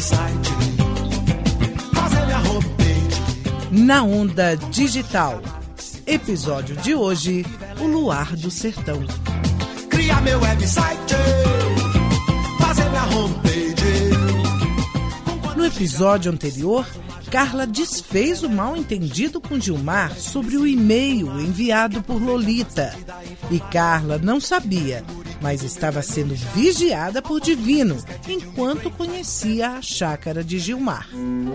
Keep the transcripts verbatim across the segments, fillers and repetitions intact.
website, fazer minha homepage. Na Onda Digital. Episódio de hoje, o Luar do Sertão. Criar meu website, fazer minha homepage. No episódio anterior, Carla desfez o mal-entendido com Gilmar sobre o e-mail enviado por Lolita. E Carla não sabia, mas estava sendo vigiada por Divino, enquanto conhecia a chácara de Gilmar.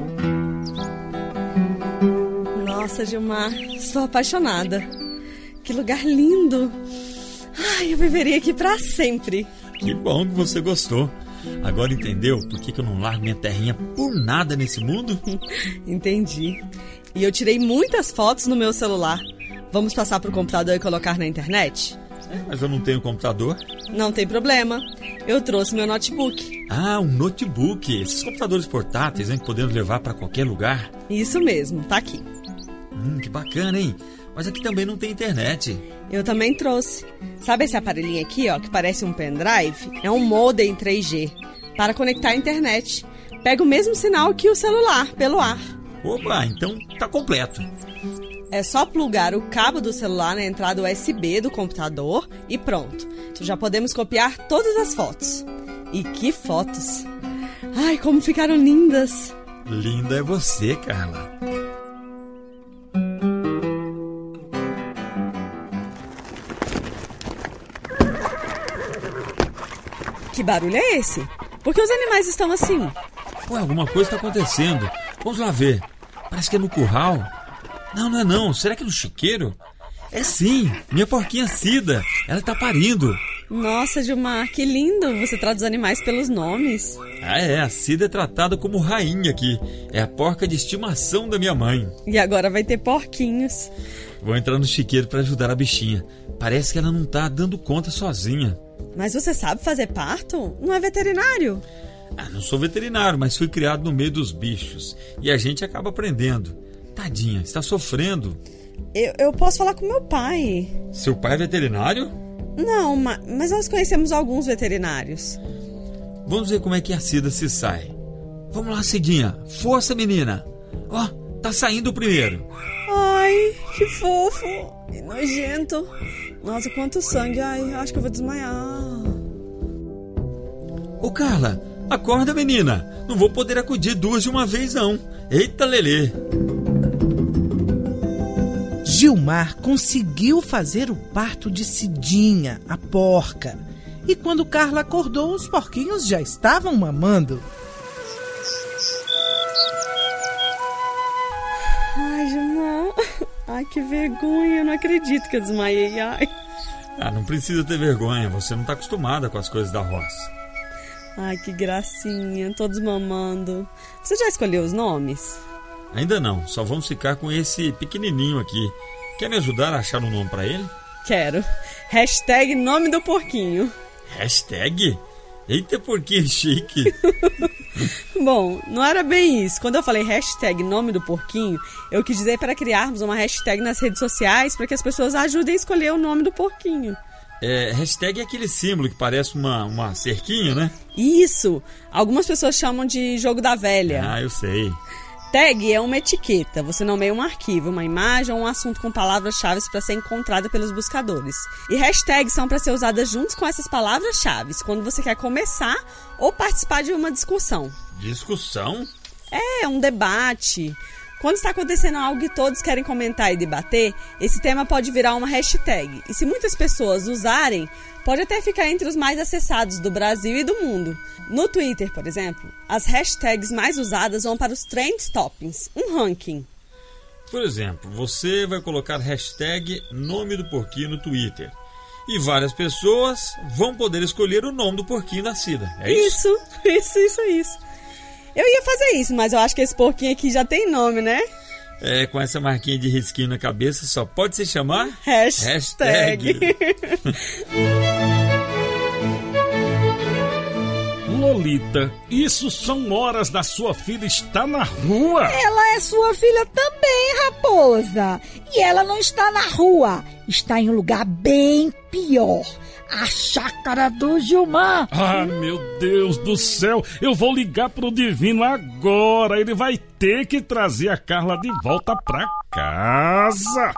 Nossa, Gilmar, estou apaixonada. Que lugar lindo. Ai, eu viveria aqui para sempre. Que bom que você gostou. Agora entendeu por que, que eu não largo minha terrinha por nada nesse mundo? Entendi. E eu tirei muitas fotos no meu celular. Vamos passar pro computador e colocar na internet? Mas eu não tenho computador. Não tem problema. Eu trouxe meu notebook. Ah, um notebook. Esses computadores portáteis, hein, que podemos levar para qualquer lugar. Isso mesmo, tá aqui. Hum, que bacana, hein? Mas aqui também não tem internet. Eu também trouxe. Sabe esse aparelhinho aqui, ó, que parece um pendrive? É um modem três G para conectar a internet. Pega o mesmo sinal que o celular, pelo ar. Opa, então tá completo. É só plugar o cabo do celular na entrada U S B do computador e pronto. Já podemos copiar todas as fotos. E que fotos! Ai, como ficaram lindas! Linda é você, Carla. Que barulho é esse? Por que os animais estão assim? Ué, alguma coisa está acontecendo. Vamos lá ver. Parece que é no curral. Não, não é não. Será que é no chiqueiro? É sim. Minha porquinha Cida. Ela está parindo. Nossa, Gilmar, que lindo. Você trata os animais pelos nomes. Ah, é. A Cida é tratada como rainha aqui. É a porca de estimação da minha mãe. E agora vai ter porquinhos. Vou entrar no chiqueiro para ajudar a bichinha. Parece que ela não está dando conta sozinha. Mas você sabe fazer parto? Não é veterinário? Ah, não sou veterinário, mas fui criado no meio dos bichos. E a gente acaba aprendendo. Tadinha, está sofrendo. Eu, eu posso falar com meu pai. Seu pai é veterinário? Não, ma- mas nós conhecemos alguns veterinários. Vamos ver como é que a Cida se sai. Vamos lá, Cidinha. Força, menina. Ó, oh, tá saindo o primeiro. Ai, que fofo. Que nojento. Nossa, quanto sangue. Ai, acho que eu vou desmaiar. Ô, Carla, acorda, menina. Não vou poder acudir duas de uma vez, não. Eita, lelê. Gilmar conseguiu fazer o parto de Cidinha, a porca. E quando Carla acordou, os porquinhos já estavam mamando. Ai, Gilmar. Ai, que vergonha. Eu não acredito que eu desmaiei. Ai. Ah, não precisa ter vergonha. Você não está acostumada com as coisas da roça. Ai, que gracinha. Todos mamando. Você já escolheu os nomes? Ainda não. Só vamos ficar com esse pequenininho aqui. Quer me ajudar a achar um nome para ele? Quero. Hashtag nome do porquinho. Hashtag? Eita, porquinho chique. Bom, não era bem isso. Quando eu falei hashtag nome do porquinho, eu quis dizer para criarmos uma hashtag nas redes sociais para que as pessoas ajudem a escolher o nome do porquinho. É, hashtag é aquele símbolo que parece uma, uma cerquinha, né? Isso! Algumas pessoas chamam de jogo da velha. Ah, eu sei. Tag é uma etiqueta. Você nomeia um arquivo, uma imagem ou um assunto com palavras-chave para ser encontrada pelos buscadores. E hashtags são para ser usadas juntos com essas palavras-chave quando você quer começar ou participar de uma discussão. Discussão? É, um debate. Quando está acontecendo algo e todos querem comentar e debater, esse tema pode virar uma hashtag. E se muitas pessoas usarem, pode até ficar entre os mais acessados do Brasil e do mundo. No Twitter, por exemplo, as hashtags mais usadas vão para os Trend Toppings, um ranking. Por exemplo, você vai colocar hashtag nome do porquinho no Twitter. E várias pessoas vão poder escolher o nome do porquinho da Cida. É isso? Isso, isso, isso, isso. Eu ia fazer isso, mas eu acho que esse porquinho aqui já tem nome, né? É, com essa marquinha de risquinho na cabeça, só pode se chamar... Hashtag. O Lolita, isso são horas da sua filha estar na rua. Ela é sua filha também, raposa. E ela não está na rua, está em um lugar bem pior. A chácara do Gilmar. Ah, meu Deus do céu, eu vou ligar pro Divino agora. Ele vai ter que trazer a Carla de volta pra casa.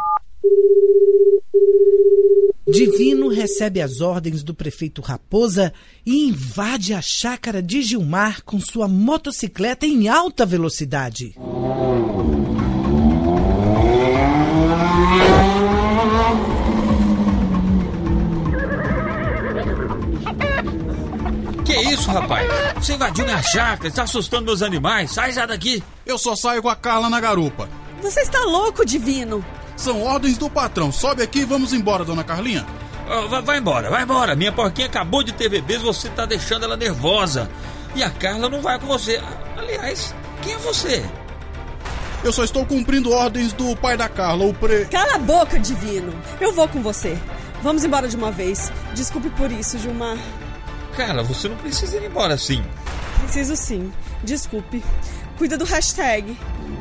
Divino recebe as ordens do prefeito Raposa e invade a chácara de Gilmar com sua motocicleta em alta velocidade. Que isso, rapaz? Você invadiu minha chácara, está assustando meus animais. Sai já daqui. Eu só saio com a Carla na garupa. Você está louco, Divino? São ordens do patrão. Sobe aqui e vamos embora, dona Carlinha. Oh, vai, vai embora, vai embora. Minha porquinha acabou de ter bebês, você tá deixando ela nervosa. E a Carla não vai com você. Aliás, quem é você? Eu só estou cumprindo ordens do pai da Carla, o pre... Cala a boca, Divino. Eu vou com você. Vamos embora de uma vez. Desculpe por isso, Gilmar. Carla, você não precisa ir embora assim. Preciso sim. Desculpe. Cuida do hashtag.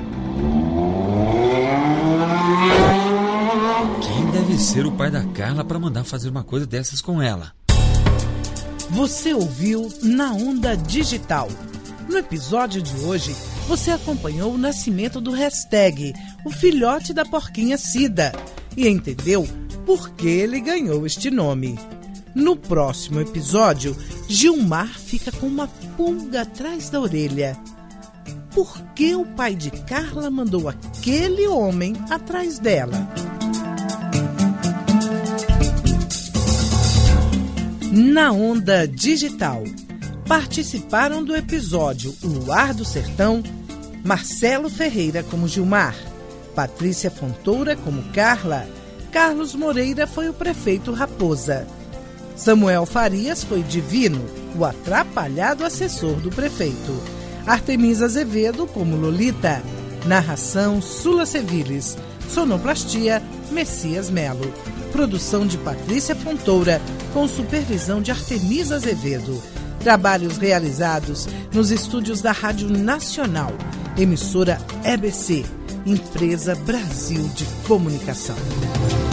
Quem deve ser o pai da Carla para mandar fazer uma coisa dessas com ela? Você ouviu Na Onda Digital. No episódio de hoje, você acompanhou o nascimento do hashtag, o filhote da porquinha Cida, e entendeu por que ele ganhou este nome. No próximo episódio, Gilmar fica com uma pulga atrás da orelha. Por que o pai de Carla mandou aquele homem atrás dela? Na Onda Digital, participaram do episódio Luar do Sertão, Marcelo Ferreira como Gilmar, Patrícia Fontoura como Carla, Carlos Moreira foi o prefeito Raposa, Samuel Farias foi Divino, o atrapalhado assessor do prefeito, Artemisa Azevedo como Lolita, narração Sula Seviles, sonoplastia Messias Melo, produção de Patrícia Fontoura, com supervisão de Artemisa Azevedo. Trabalhos realizados nos estúdios da Rádio Nacional, emissora E B C, Empresa Brasil de Comunicação.